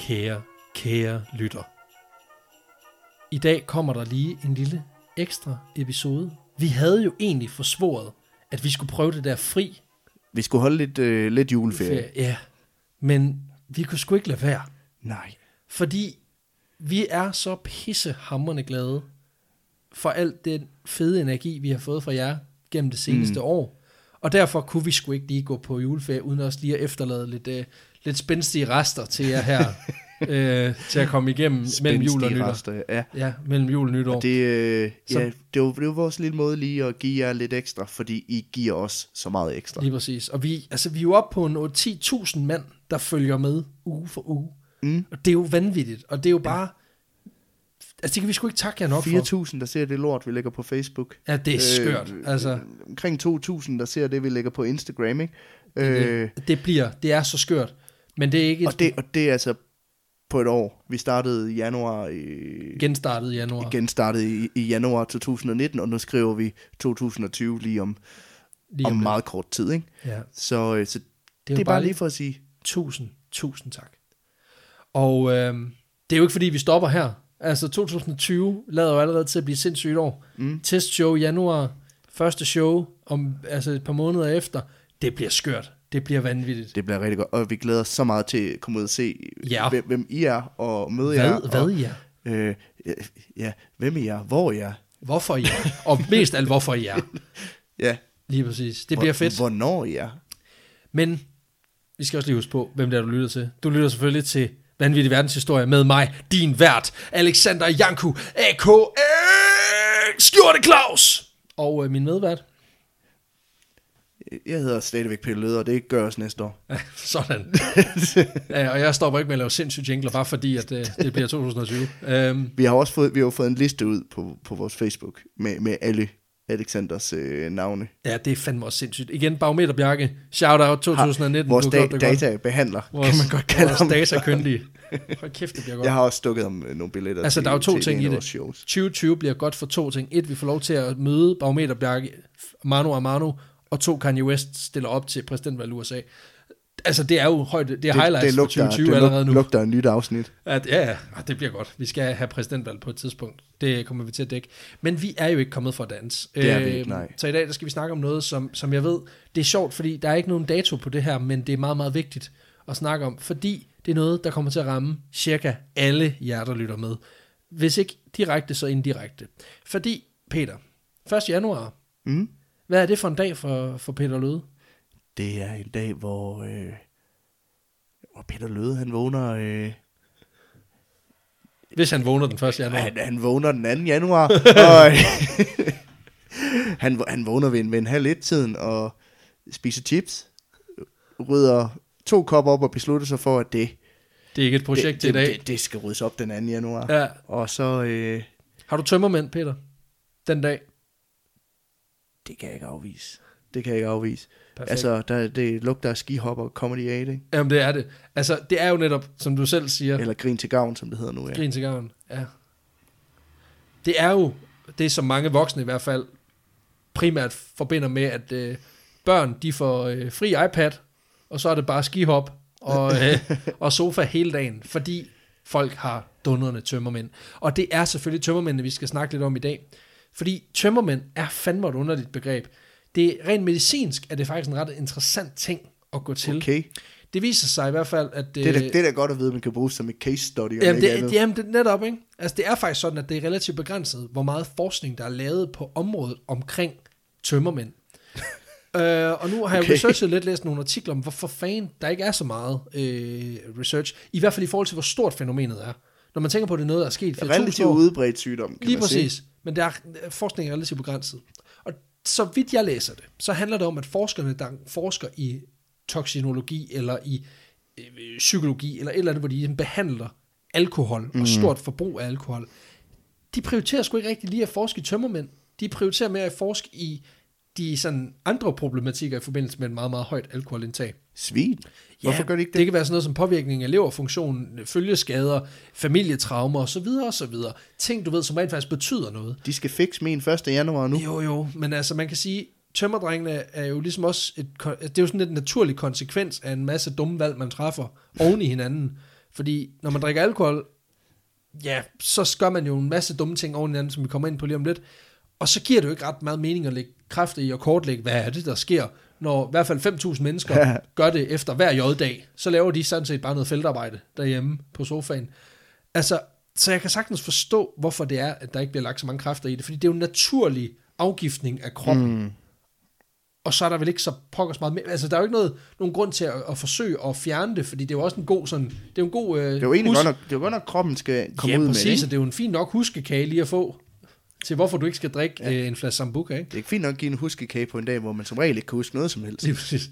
Kære lytter. I dag kommer der lige en lille ekstra episode. Vi havde jo egentlig forsvoret, at vi skulle prøve det der fri. Vi skulle holde lidt juleferie. Ja, men vi kunne sgu ikke lade være. Nej. Fordi vi er så pissehamrende glade for alt den fede energi, vi har fået fra jer gennem det seneste år. Og derfor kunne vi sgu ikke lige gå på juleferie, uden også lige at efterlade lidt spændstige rester til jer her, til at komme igennem mellem jul og nytår. Rester, ja. Ja, mellem jul og nytår. Det var vores lille måde lige at give jer lidt ekstra, fordi I giver os så meget ekstra. Lige præcis. Og vi er jo oppe på en 10.000 mand, der følger med uge for uge. Og det er jo vanvittigt, og det er jo bare... Altså det kan vi sgu ikke takke jer nok for. 4.000, der ser det lort, vi lægger på Facebook. Ja, det er skørt. Altså, omkring 2.000, der ser det, vi lægger på Instagram, ikke? Det er så skørt. Men det er ikke... Og det er altså på et år. Vi startede i januar. Genstartede i januar 2019, og nu skriver vi 2020 lige om meget kort tid, ikke? Ja. Så det er bare lige for at sige... Tusind tak. Og det er jo ikke fordi, vi stopper her. Altså 2020 lader jo allerede til at blive sindssygt år. Testshow i januar, første show om et par måneder efter. Det bliver skørt. Det bliver vanvittigt. Det bliver rigtig godt, og vi glæder os så meget til at komme ud og se, hvem I er, og møde jer. Hvad I er? Hvem I er, hvor I er. Hvorfor I er, og mest alt hvorfor I er. Ja. Lige præcis. Det bliver fedt. Hvornår I er. Men vi skal også lige huske på, hvem det er, du lytter til. Du lytter selvfølgelig til Vanvittig Verdenshistorie med mig, din vært, Alexander Janku, a.k.a. Skjorte Claus. Og min medvært. Jeg hedder stadigvæk Peter Løder, og det gør os næste år. Ja, sådan. Ja, og jeg stopper ikke med at lave sindssygt jingler, bare fordi at det bliver 2020. Vi har fået en liste ud på vores Facebook med alle Alexanders navne. Ja, det er fandme også sindssygt. Igen, Barometer Bjarke, shout out 2019. Vores databehandler, kan man godt kalde ham. Vores datakyndige. Hold kæft, det bliver godt. Jeg har også stukket ham nogle billetter altså, til, der er jo to ting i det. Shows. 2020 bliver godt for to ting. Et, vi får lov til at møde Barometer Bjarke, Mano Amano, og to, Kanye West stiller op til præsidentvalg i USA. Altså, det er jo højt, det er highlights for 2020 allerede nu. Det lugter en nyt afsnit. Ja, det bliver godt. Vi skal have præsidentvalg på et tidspunkt. Det kommer vi til at dække. Men vi er jo ikke kommet for at danse. Det er vi ikke, nej. Så i dag der skal vi snakke om noget, som jeg ved, det er sjovt, fordi der er ikke nogen dato på det her, men det er meget, meget vigtigt at snakke om, fordi det er noget, der kommer til at ramme cirka alle jer, der lytter med. Hvis ikke direkte, så indirekte. Fordi, Peter, 1. januar, hvad er det for en dag for Peter Løde? Det er en dag, hvor Peter Løde, han vågner... Hvis han vågner den 1. januar. Han vågner den 2. januar, og han vågner ved en halv 1-tiden og spiser chips, rydder 2 kopper op og beslutter sig for, at det er ikke et projekt til i dag. Det skal ryddes op den 2. januar. Ja. Og så... Har du tømmermænd, Peter, den dag? Det kan jeg ikke afvise. Perfekt. Altså, det lugter af skihopper Comedy 8, ikke? Jamen, det er det. Altså, det er jo netop, som du selv siger... Eller grin til gavn, som det hedder nu, ja. Grin til gavn, ja. Det er jo det, som mange voksne i hvert fald primært forbinder med, at børn, de får fri iPad, og så er det bare skihop og sofa hele dagen, fordi folk har dundrende tømmermænd. Og det er selvfølgelig tømmermændene, vi skal snakke lidt om i dag. Fordi tømmermænd er fandme et underligt begreb. Det er rent medicinsk, er det faktisk en ret interessant ting at gå til. Okay. Det viser sig i hvert fald, at... Det er da godt at vide, at man kan bruge som et case study. Jamen, det er netop, ikke? Altså, det er faktisk sådan, at det er relativt begrænset, hvor meget forskning, der er lavet på området omkring tømmermænd. Og nu har jeg researchet lidt, læst nogle artikler om, hvorfor fanden der ikke er så meget research. I hvert fald i forhold til, hvor stort fænomenet er. Når man tænker på, at det er noget, der er sket for 2.000 år. Relativt udbredt sygdom, kan lige man præcis. sige. Men der er forskning er relativt begrænset. Og så vidt jeg læser det, så handler det om, at forskerne, der forsker i toksinologi eller i psykologi eller et eller andet, hvor de behandler alkohol og stort forbrug af alkohol, de prioriterer sgu ikke rigtig lige at forske i tømmermænd. De prioriterer mere at forske i de sådan andre problematikker i forbindelse med et meget, meget højt alkoholindtag. Svin? Hvorfor gør de ikke det? Det kan være sådan noget som påvirkning af leverfunktion, følgeskader, familietraumer osv. osv. Ting, du ved, som rent faktisk betyder noget. De skal fikse min 1. januar nu. Jo, men altså man kan sige, tømmerdrengene er jo ligesom også, det er jo sådan et naturlig konsekvens af en masse dumme valg, man træffer oven i hinanden. Fordi når man drikker alkohol, ja, så gør man jo en masse dumme ting oven i anden, som vi kommer ind på lige om lidt. Og så giver det jo ikke ret meget mening at lægge kræfter i at kortlægge, hvad er det, der sker, når i hvert fald 5.000 mennesker gør det efter hver J-dag. Så laver de sådan set bare noget feltarbejde derhjemme på sofaen. Altså, så jeg kan sagtens forstå, hvorfor det er, at der ikke bliver lagt så mange kræfter i det. Fordi det er jo en naturlig afgiftning af kroppen. Og så er der vel ikke så pokkers meget mere. Altså, der er jo ikke nogen grund til at forsøge at fjerne det, fordi det er jo også en god sådan... Det er jo en god... det er jo egentlig godt nok, kroppen skal komme ud præcis, med det. Ja, det er jo en fin nok huskekage lige at få til, hvorfor du ikke skal drikke en flaske Sambuca, ikke? Det er ikke fint nok at give en huskekage på en dag, hvor man som regel ikke kan huske noget som helst. Lige præcis.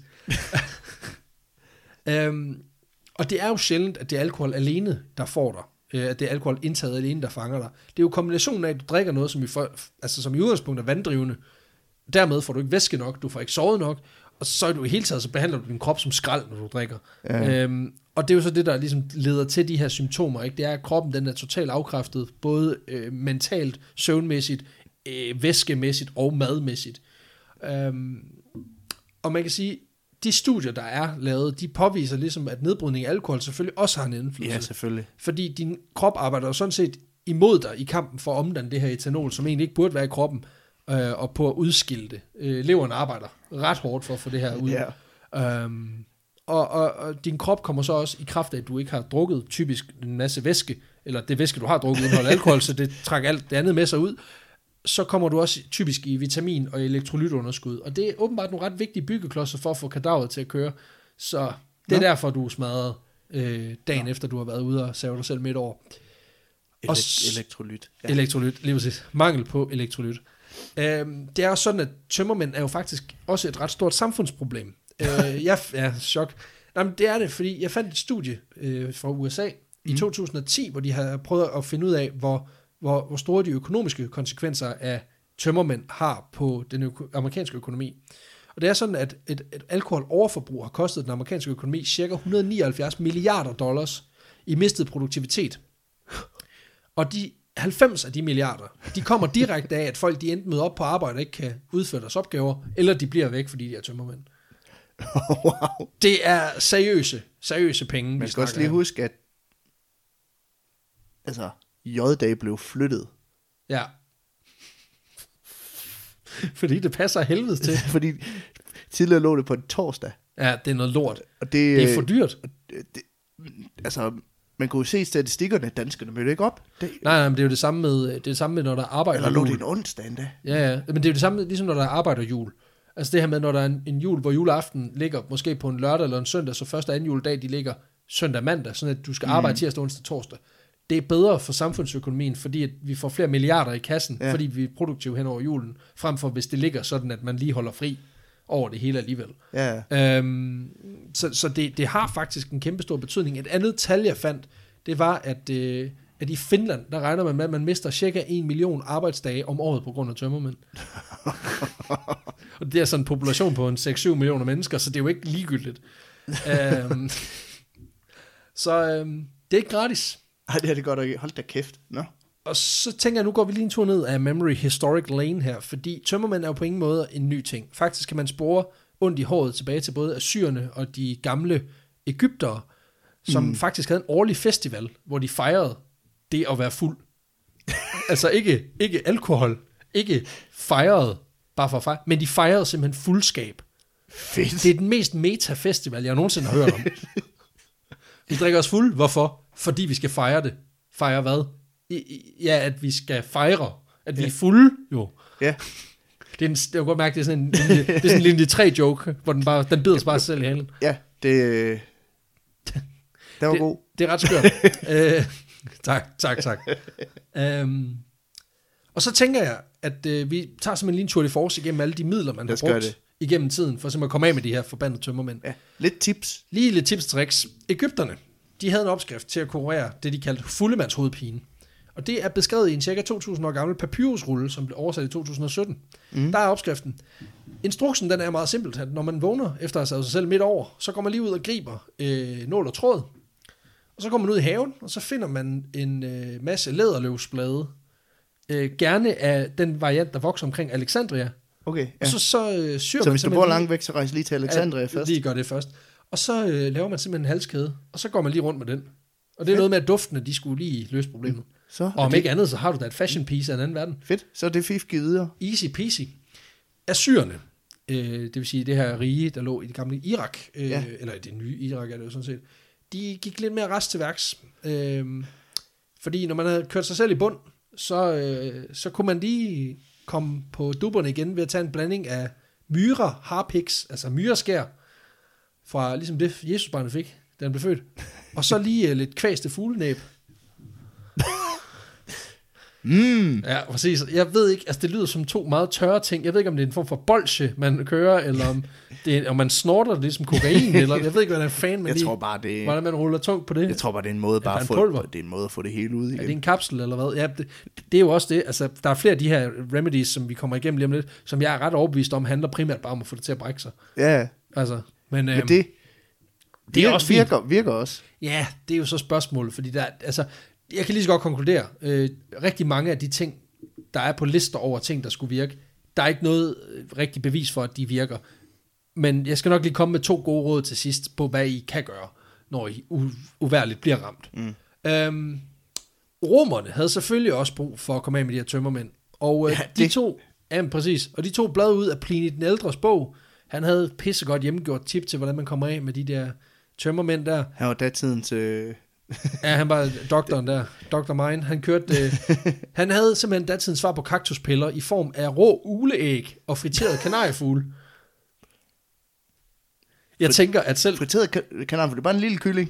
Og det er jo sjældent, at det er alkohol alene, der får dig. At det er alkohol indtaget alene, der fanger dig. Det er jo kombinationen af, at du drikker noget, som i udgangspunkt er vanddrivende. Dermed får du ikke væske nok, du får ikke sovet nok, og så er du i hele taget, så behandler du din krop som skrald, når du drikker. Ja. Og det er jo så det, der ligesom leder til de her symptomer, ikke? Det er, at kroppen den er totalt afkræftet, både mentalt, søvnmæssigt, væskemæssigt og madmæssigt. Og man kan sige, de studier, der er lavet, de påviser ligesom, at nedbrydning af alkohol selvfølgelig også har en indflydelse. Ja, selvfølgelig. Fordi din krop arbejder jo sådan set imod dig i kampen for at omdanne det her etanol, som egentlig ikke burde være i kroppen, og på at udskille det. Leveren arbejder ret hårdt for at få det her ud. Yeah. Og din krop kommer så også i kraft af, at du ikke har drukket typisk en masse væske, eller det væske, du har drukket, indeholder alkohol, så det trækker alt det andet med sig ud. Så kommer du også typisk i vitamin- og elektrolytunderskud. Og det er åbenbart nogle ret vigtige byggeklodser for at få kadaveret til at køre. Så det er derfor, du er smadret dagen efter, du har været ude og save dig selv midt over. Elektrolyt. Ja. Elektrolyt, lige præcis. Mangel på elektrolyt. Det er også sådan, at tømmermænd er jo faktisk også et ret stort samfundsproblem. Chok. Nej, men det er det, fordi jeg fandt et studie fra USA i 2010, hvor de har prøvet at finde ud af, hvor store de økonomiske konsekvenser af tømmermænd har på den amerikanske økonomi. Og det er sådan, at et alkoholoverforbrug har kostet den amerikanske økonomi ca. $179 milliarder i mistet produktivitet. Og de 90 af de milliarder, de kommer direkte af, at folk de enten møder op på arbejde og ikke kan udføre deres opgaver, eller de bliver væk, fordi de er tømmermænd. Wow. Det er seriøse penge. Man skal også lige huske, at altså, J-dag blev flyttet. Ja. Fordi det passer helvedes til. Fordi tidligere lå det på en torsdag. Ja, det er noget lort. Og det er for dyrt. Altså, man kunne jo se statistikkerne, danskerne mødte ikke op. Nej, men det er jo det samme med, når der arbejder jul. Eller lå det en onsdag endda. Ja, men det er jo det samme, ligesom når der arbejder jul. Altså det her med, når der er en jul, hvor juleaften ligger måske på en lørdag eller en søndag, så første og anden juledag, de ligger søndag mandag, sådan at du skal arbejde tirsdag, onsdag, torsdag. Det er bedre for samfundsøkonomien, fordi at vi får flere milliarder i kassen, fordi vi er produktive hen over julen, frem for hvis det ligger sådan, at man lige holder fri over det hele alligevel. Ja. Så det har faktisk en kæmpe stor betydning. Et andet tal, jeg fandt, det var, at i Finland, der regner man med, at man mister cirka 1 million arbejdsdage om året på grund af tømmermænd. Og det er sådan en population på en 6-7 millioner mennesker, så det er jo ikke ligegyldigt. Det er ikke gratis. Ej, det er det godt at hold da kæft. No. Og så tænker jeg, nu går vi lige en tur ned af Memory Historic Lane her, fordi tømmermænd er jo på ingen måde en ny ting. Faktisk kan man spore ondt i håret tilbage til både assyrerne og de gamle egyptere, som faktisk havde en årlig festival, hvor de fejrede det at være fuld. Altså ikke alkohol, ikke fejrede bare for at fejre, men de fejrede simpelthen fuldskab. Fedt. Det er den mest meta-festival, jeg nogensinde har hørt om. Vi drikker os fuld. Hvorfor? Fordi vi skal fejre det. Fejre hvad? At vi skal fejre, at vi er fulde, jo. Ja. Jeg kan godt mærke, det er sådan en linje 3-joke, hvor den bider sig bare sig selv i halen. Ja, det var god. Det er ret skørt. Tak. Og så tænker jeg, at vi tager simpelthen lige en tour de force igennem alle de midler, man har brugt igennem tiden, for simpelthen at komme af med de her forbandede tømmermænd. Ja, lidt tips. Lige lidt tips og tricks. Egypterne, de havde en opskrift til at kurere det, de kaldte fuldemandshovedpine. Og det er beskrevet i en cirka 2.000 år gammel papyrusrulle, som blev oversat i 2017. Der er opskriften. Instruksen, den er meget simpelt, at når man vågner efter at have sat sig selv midt over, så går man lige ud og griber nål og tråd. Og så går man ud i haven, og så finder man en masse læderløvsblade. Gerne af den variant, der vokser omkring Alexandria. Okay, ja. Og så hvis du bor langt væk, så rejser lige til Alexandria først. Lige gør det først. Og så laver man simpelthen en halskæde, og så går man lige rundt med den. Og det er noget med, at duftene, de skulle lige løse problemet. Så, og om ikke andet, så har du da et fashion piece af en anden verden. Fedt, så er det fif givet videre. Easy peasy. Assyrerne, det vil sige det her rige, der lå i det gamle Irak, eller det nye Irak er det jo sådan set, de gik lidt mere rest til værks. Fordi når man havde kørt sig selv i bund, så kunne man lige komme på dupperne igen ved at tage en blanding af myrer, harpiks, altså myreskær, fra ligesom det Jesusbarnet fik, da han blev født, og så lige lidt kvæste fuglenæb. Ja, præcis. Jeg ved ikke, altså det lyder som 2 meget tørre ting. Jeg ved ikke, om det er en form for bolsje, man kører, eller om man snorter det ligesom kokain, eller jeg ved ikke, hvordan fan man tror bare, det hvordan man ruller tungt på det. Jeg tror bare, det er en måde bare at få det hele ud igen. Er det en kapsel, eller hvad? Ja, det er jo også det. Altså, der er flere af de her remedies, som vi kommer igennem lige om lidt, som jeg er ret overbevist om, handler primært bare om at få det til at brække sig. Ja. Altså, men det er også virker også. Ja, det er jo så spørgsmålet, fordi der, altså, jeg kan lige så godt konkludere, rigtig mange af de ting, der er på lister over ting, der skulle virke, der er ikke noget rigtig bevis for, at de virker. Men jeg skal nok lige komme med 2 gode råd til sidst på, hvad I kan gøre, når I uværligt bliver ramt. Romerne havde selvfølgelig også brug for at komme af med de her tømmermænd. Og præcis. Og de to blad ud af Pliny den ældres bog. Han havde pissegodt hjemmegjort tip til, hvordan man kommer af med de der tømmermænd der. Han var datidens... Ja, han var doktoren der. Dr. Mine. Han kørte... han havde simpelthen datidens svar på kaktuspiller i form af rå uleæg og friteret kanariefugle. Jeg tænker, at selv... Friteret kanariefugle, det er bare en lille kylling.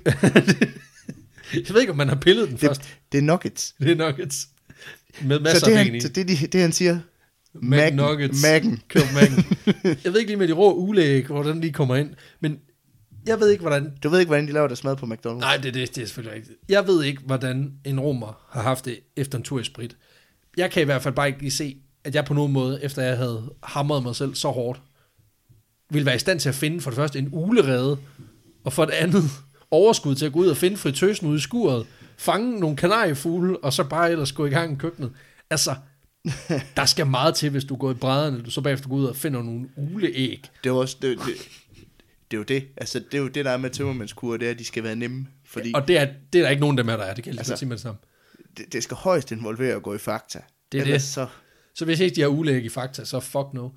Jeg ved ikke, om man har pillet den først. Det er nuggets. Det er nuggets. Med masser af ben i. Så det han siger... Mac'en. Køb Mac'en. Jeg ved ikke lige med de rå uleæg, hvordan de kommer ind, men jeg ved ikke, hvordan... Du ved ikke, hvordan de laver deres mad på McDonald's? Nej, det er selvfølgelig rigtigt. Jeg ved ikke, hvordan en romer har haft det efter en tur i sprit. Jeg kan i hvert fald bare ikke lige se, at jeg på nogen måde, efter jeg havde hamret mig selv så hårdt, ville være i stand til at finde for det første en ulerede, og for det andet overskud til at gå ud og finde fritøsen ude i skuret, fange nogle kanariefugle, og så bare ellers gå i gang i køkkenet. Altså, der skal meget til, hvis du går i brædderne, du så bagefter går ud og finder nogle uleæg. Det er også... Det er jo det. Altså, det er jo det, der er med tømmermændskurer, det er, at de skal være nemme. Fordi, ja, og det er der ikke nogen af dem her, der er. Det kan jeg lige sige med det samme. Det skal højst involvere at gå i Fakta. Det er ellers det. Så hvis ikke de har ulæg i Fakta, så fuck no.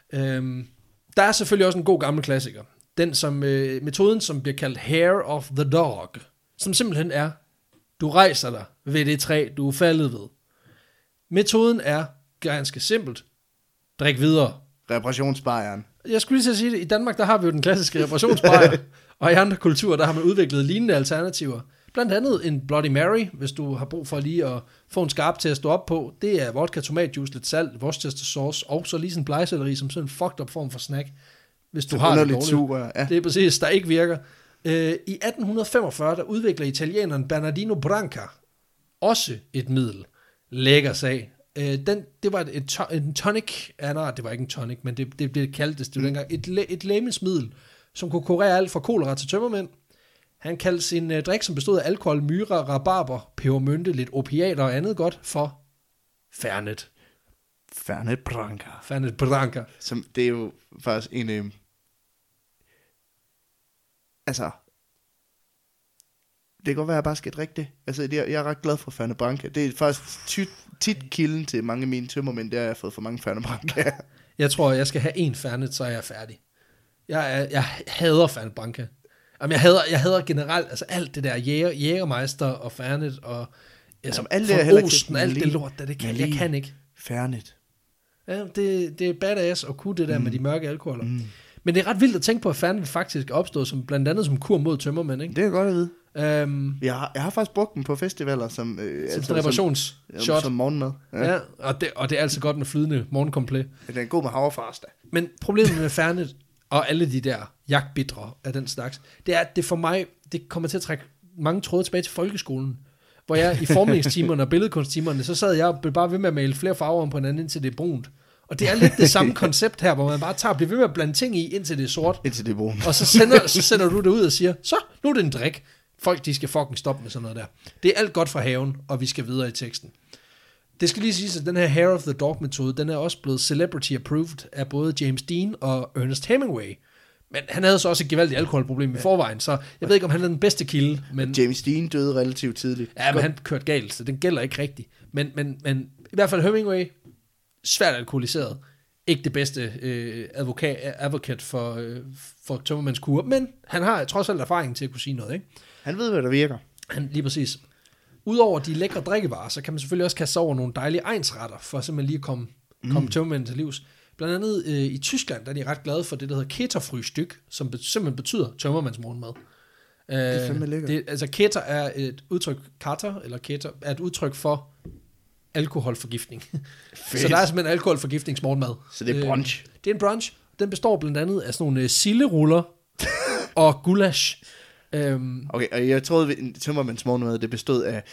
Der er selvfølgelig også en god gammel klassiker. Den som metoden, som bliver kaldt hair of the dog. Som simpelthen er, du rejser dig ved det træ, du er faldet ved. Metoden er ganske simpelt. Drik videre. Reparationsbajeren. Jeg skulle lige til at sige det. I Danmark, der har vi jo den klassiske reparationsbajer, og i andre kulturer, der har man udviklet lignende alternativer. Blandt andet en Bloody Mary, hvis du har brug for lige at få en skarp til at stå op på. Det er vodka, tomatjuice, lidt salt, Worcester sauce, og så lige sådan en blegselleri som sådan en fucked up form for snack, hvis du har det dårligt. Super, ja. Det er præcis, der ikke virker. I 1845, der udvikler italieneren Bernardino Branca også et middel. Lækker sag. Det var en tonic, nej, det var ikke en tonic, men det blev kaldt det var dengang, et lægemsmiddel, som kunne kurere alt fra kolera til tømmermænd. Han kaldte sin drik, som bestod af alkohol, myre, rabarber, pebermynte, lidt opiater og andet godt, for Fernet. Fernet Branca. Fernet Branca. Som, det er jo faktisk en... altså... Det kan godt være, at jeg bare skal drikke det. Altså, jeg er ret glad for Fernet Branca. Det er faktisk tit kilden til mange af mine tømmermænd, der har jeg fået for mange Fernet Branca. Jeg tror, jeg skal have en Fernet, så er jeg færdig. Jeg hader Fernet Branca. Jamen, jeg hader generelt, altså alt det der Jægermeister og Fernet og altså, alt det Osten, alt det lort, der det kan, jeg kan ikke. Fernet. Ja, det er badass at kunne det der med de mørke alkoholer. Men det er ret vildt at tænke på, at Fernet faktisk er opstået som, blandt andet som kur mod tømmermænd, ikke? Det er godt at vide. Jeg har faktisk brugt den på festivaler som reparationsshot. Som morgenmad. Ja, og det er altså godt med flydende morgenkomplet. Ja, den er god med havrefars da. Men problemet med Fernet og alle de der jagtbitre af den slags, det er, at det for mig, det kommer til at trække mange tråde tilbage til folkeskolen, hvor jeg i formningstimerne og billedkunsttimerne, så sad jeg og blev bare ved med at male flere farver om på hinanden, indtil det er brunt. Og det er lidt det samme koncept her, hvor man bare bliver ved med at blande ting i, indtil det er sort. Indtil det er brunt. Og så sender du det ud og siger, så, nu er det en drik. Folk, de skal fucking stoppe med sådan noget der. Det er alt godt fra haven, og vi skal videre i teksten. Det skal lige siges, at den her Hair of the Dog metode, den er også blevet celebrity approved af både James Dean og Ernest Hemingway. Men han havde så også et gevaldigt alkoholproblem i forvejen, så jeg ved ikke, om han er den bedste kilde. Men James Dean døde relativt tidligt. Ja, men han kørte galt, så den gælder ikke rigtigt. Men i hvert fald Hemingway, svært alkoholiseret. Ikke det bedste advokat for tømmermandskur, men han har trods alt erfaring til at kunne sige noget, ikke? Han ved, hvad der virker. Lige præcis. Udover de lækre drikkevarer, så kan man selvfølgelig også kaste sig over nogle dejlige egnsretter, for simpelthen lige at komme tømmermænden til livs. Blandt andet i Tyskland, der er de ret glade for det, der hedder Keterfrühstück, som simpelthen betyder tømmermandsmorgenmad. Det er fandme lækkert. Altså keter er et udtryk, eller keter er et udtryk for alkoholforgiftning. Så der er simpelthen alkoholforgiftningsmorgenmad. Så det er brunch. Det er en brunch. Den består blandt andet af sådan nogle silderuller og gulasch. Okay, og jeg troede, at tømmermandsmorgenmad, det bestod af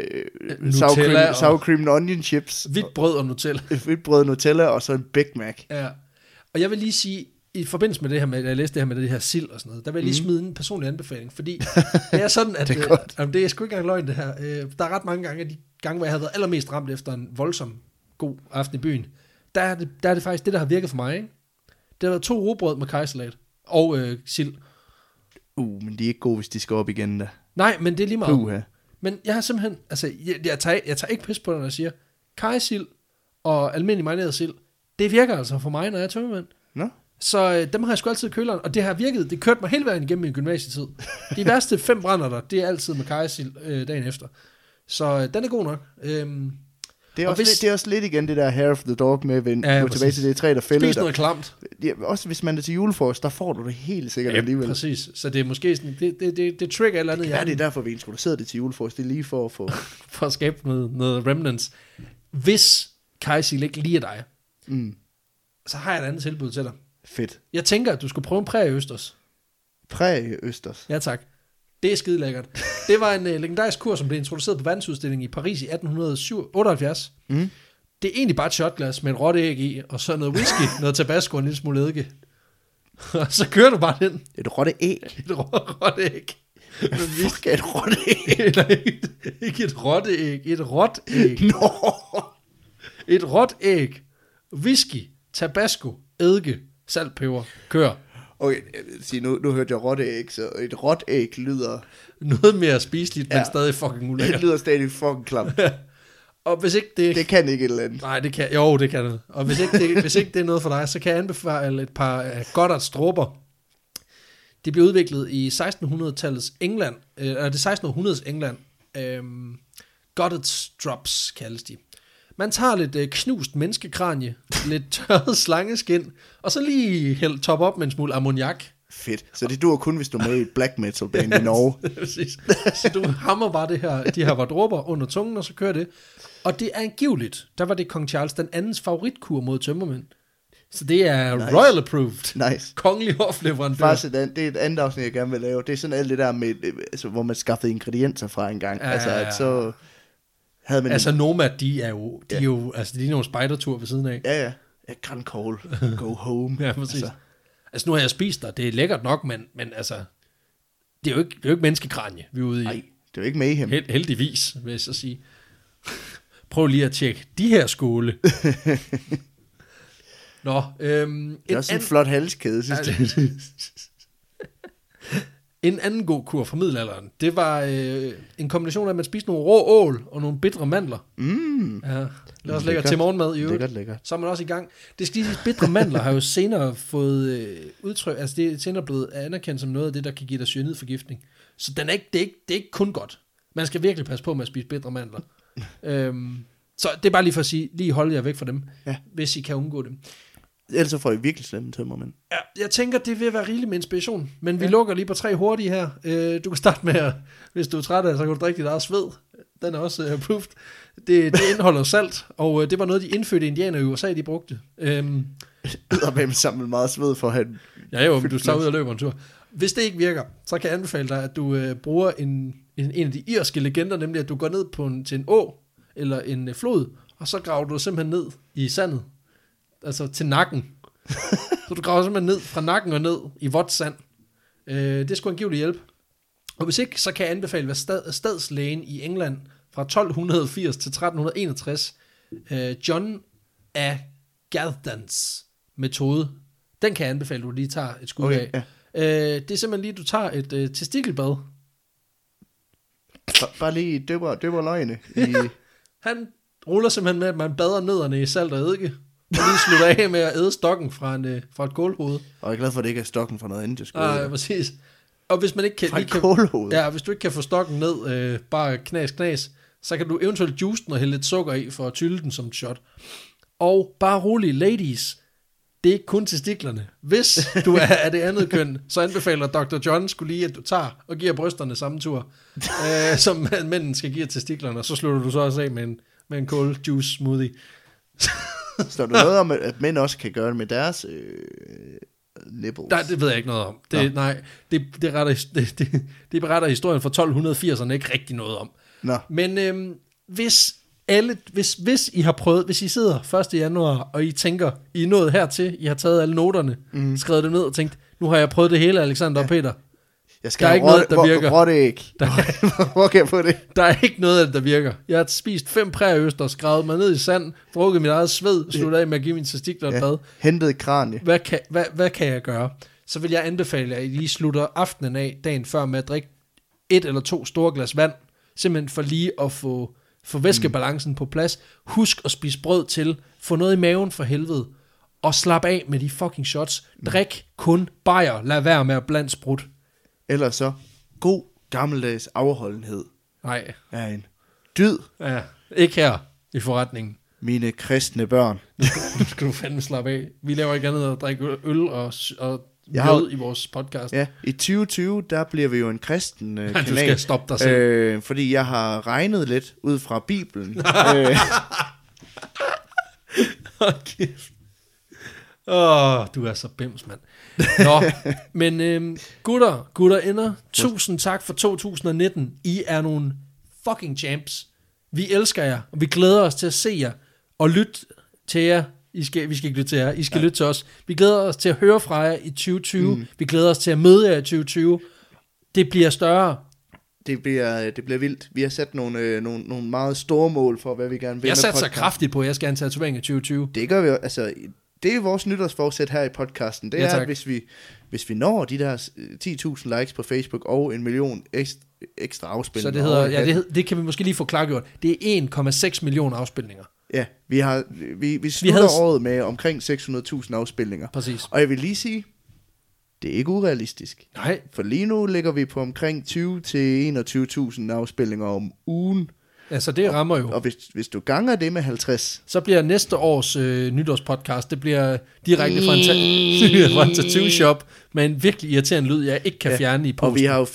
sour cream and onion chips. Hvidt brød og Nutella. Hvidt brød og Nutella, og så en Big Mac. Ja. Og jeg vil lige sige, i forbindelse med det her, jeg læste det her med det her sild og sådan noget, der vil jeg lige smide en personlig anbefaling, fordi det er sådan, at det er sgu ikke engang løgn det her. Der er ret mange gange, de gange, hvor jeg havde været allermest ramt efter en voldsom god aften i byen, der er det faktisk det, der har virket for mig, ikke? Det har været 2 rugbrød med kajsalat og sild. Men de er ikke gode, hvis de skal op igen da. Nej, men det er lige meget. Men jeg har simpelthen, altså, jeg tager ikke pis på det, når jeg siger, kajsild og almindelig marineret sild, det virker altså for mig, når jeg er tømmermand. Nå? Så dem har jeg sgu altid i køleren, og det har virket, det kørte mig hele vejen igennem min gymnasietid. De værste 5 brænder der, det er altid med kajsild dagen efter. Så den er god nok. Det er også lidt igen det der hair of the dog med, at gå tilbage til det træ, der fældede. Spis noget klamt. Ja, også hvis man er til julefrokost, der får du det helt sikkert alligevel. Præcis. Så det er måske sådan, det trigger eller andet. Ja, det er derfor, vi introducerede det til julefrokost. Det er lige for at få... for at skabe noget remnants. Hvis kajsild ikke lige er dig, så har jeg et andet tilbud til dig. Fedt. Jeg tænker, at du skulle prøve en præøsters. Præøsters? Ja, tak. Det er skide lækkert. Det var en legendarisk kur, som blev introduceret på verdensudstillingen i Paris i 1878. Det er egentlig bare et shotglas med et råt æg i, og så noget whisky, noget tabasco og en lille smule eddike. Og så kører du bare den. Et råt æg? Et råt æg. Fuck, et råt æg? Ikke et råt æg, et råt æg. Nå! Et råt æg, whisky, tabasco, eddike, salt, peber, kør. Okay, nu hørte jeg råt æg, så et råt æg lyder... noget mere spiseligt, men stadig fucking ulækkert. Det lyder stadig fucking klamt. Og hvis ikke det... Det kan ikke et eller andet. Nej, det kan... Jo, det kan det. Og hvis ikke det er noget for dig, så kan jeg anbefale et par Goddards dråber. De blev udviklet i 1600-tallets England, eller det 1600's England. Goddards drops kaldes de. Man tager lidt knust menneskekranje, lidt tørret slangeskin, og så lige top op med en smule ammoniak. Fedt. Så det duer kun, hvis du er med i et black metal band i Norge. Præcis. Så du hammer bare de her dråber under tungen, og så kører det. Og det er angiveligt. Der var det kong Charles den andens favoritkur mod tømmermænd. Så det er nice. Royal approved. Nice. Kongelig hofleverandør. Faktisk, det er et andet afsnit, jeg gerne vil lave. Det er sådan alt det der med, altså, hvor man skaffede ingredienser fra en gang. Altså, at så havde man... Altså, Nomad, de er nogle spejdertur ved siden af. Ja. Grand Call. Go home. Ja, præcis. Altså, nu har jeg spist der. Det er lækkert nok, men altså, det er jo ikke menneskekranje, vi er ude i. Nej, det er jo ikke mayhem. Heldigvis, vil jeg så sige. Prøv lige at tjekke de her skåle. Nå, det er også en flot halskæde, synes jeg. En anden god kur fra middelalderen, det var en kombination af, at man spiste nogle rå ål og nogle bitre mandler. Ja, det er også lækkert til morgenmad i øvrigt. Lækkert. Så er man også i gang. Det skal lige sige, bitre mandler har jo senere fået udtryk, altså det er senere blevet anerkendt som noget af det, der kan give dig cyanidforgiftning. Så det er ikke kun godt. Man skal virkelig passe på med at spise bitre mandler. Så det er bare lige for at sige, lige hold jer væk fra dem, hvis I kan undgå dem. Ellers så får I virkelig slemme tømmermænd. Ja, jeg tænker, det vil være rigeligt med inspiration. Men vi lukker lige på 3 hurtige her. Du kan starte med, hvis du er træt af, så kan du drikke dit eget sved. Den er også approved. Det indeholder salt, og det var noget, de indfødte indianer i USA, de brugte. Hvem samler meget sved for at have... Ja, jo, men du tager ud og løber en tur. Hvis det ikke virker, så kan jeg anbefale dig, at du bruger en af de irske legender, nemlig at du går ned til en å, eller en flod, og så graver du simpelthen ned i sandet. Altså til nakken. Så du graver simpelthen ned fra nakken og ned i vådt sand. Det skulle angiveligt hjælpe. Og hvis ikke, så kan jeg anbefale, hvad stadslægen i England fra 1280 til 1361, John af Gaddans metode. Den kan jeg anbefale, du lige tager et skud Okay, af. ja. Det er simpelthen lige, du tager et testikelbad. Bare lige døber løgene i... Han ruller simpelthen med, at man bader nødderne i salt og eddike, og lige slutter af med at æde stokken fra et kålhoved. Og jeg er glad for, at det ikke er stokken fra noget andet, jeg skulle Nej, præcis. Og hvis man ikke kan... Fra et kålhoved? Ja, hvis du ikke kan få stokken ned, bare knas, så kan du eventuelt juice den og hælde lidt sukker i, for at tylle den som et shot. Og bare rolig, ladies, det er ikke kun testiklerne. Hvis du er af det andet køn, så anbefaler Dr. John skulle lige, at du tager og giver brysterne samme tur, som mænden skal give testiklerne, og så slutter du så også af med en kåljuice smoothie. Står der noget om, at mænd også kan gøre det med deres nipples? Nej, det ved jeg ikke noget om. Det beretter historien fra 1280'erne ikke rigtig noget om. Nå. Men hvis I har prøvet, hvis I sidder 1. januar, og I tænker, I er nået hertil, I har taget alle noterne, skrevet det ned og tænkt, nu har jeg prøvet det hele, Alexander og Peter. Jeg skal der er ikke noget, der virker. Hvor kan jeg få det? Der er ikke noget, der virker. Jeg har spist 5 prærieøster, skrevet mig ned i sand, drukket mit eget sved, sluttet af med at give mine testikler et bad. Hentet et kranie. Hvad kan jeg gøre? Så vil jeg anbefale, at I lige slutter aftenen af dagen før med at drikke 1 eller 2 store glas vand, simpelthen for lige at få væskebalancen på plads. Husk at spise brød til, få noget i maven for helvede, og slap af med de fucking shots. Drik kun bajer, lad være med at blande sprut. Eller så, god gammeldags afholdenhed. Nej. Er en dyd. Ja, ikke her i forretningen. Mine kristne børn. Nu skal du fandme slappe af. Vi laver ikke andet at drikke øl og mjød i vores podcast. Ja, i 2020, der bliver vi jo en kristen kanal. Du skal stoppe dig selv. Fordi jeg har regnet lidt ud fra Bibelen. Du er så bims, mand. Nå, men gutter ender, tusind tak for 2019. I er nogle fucking champs. Vi elsker jer, og vi glæder os til at se jer og lytte til jer. Vi skal ikke lytte til jer, I skal lytte til os. Vi glæder os til at høre fra jer i 2020. Vi glæder os til at møde jer i 2020. Det bliver større. Det bliver vildt. Vi har sat nogle meget store mål for, hvad vi gerne vil. Jeg satser kraftigt på, at jeg skal have en tatovering i 2020. Det gør vi jo, altså... Det er vores nytårsforsæt her i podcasten. Det er, at hvis vi når de der 10.000 likes på Facebook og 1 million ekstra afspilninger. Så det hedder, det kan vi måske lige få klargjort. Det er 1,6 millioner afspilninger. Ja, vi slutter året med omkring 600.000 afspilninger. Præcis. Og jeg vil lige sige, det er ikke urealistisk. Nej. For lige nu ligger vi på omkring 20-21.000 afspilninger om ugen. Altså det rammer jo. Og hvis du ganger det med 50... Så bliver næste års nytårspodcast, det bliver direkte fra en tattoo shop med en virkelig irriterende lyd, jeg ikke kan fjerne i posten. Og vi har jo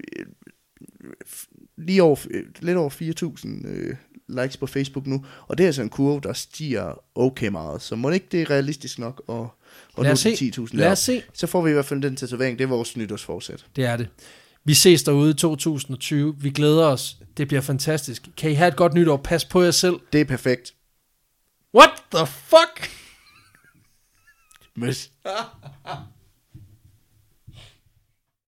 lidt over 4.000 likes på Facebook nu, og det er altså en kurve, der stiger okay meget. Så må ikke det er realistisk nok at nå til 10.000. Lad os se. Så får vi i hvert fald den tatovering, det er vores nytårsforsæt. Det er det. Vi ses derude i 2020. Vi glæder os. Det bliver fantastisk. Kan I have et godt nytår? Pas på jer selv. Det er perfekt. What the fuck? Møs.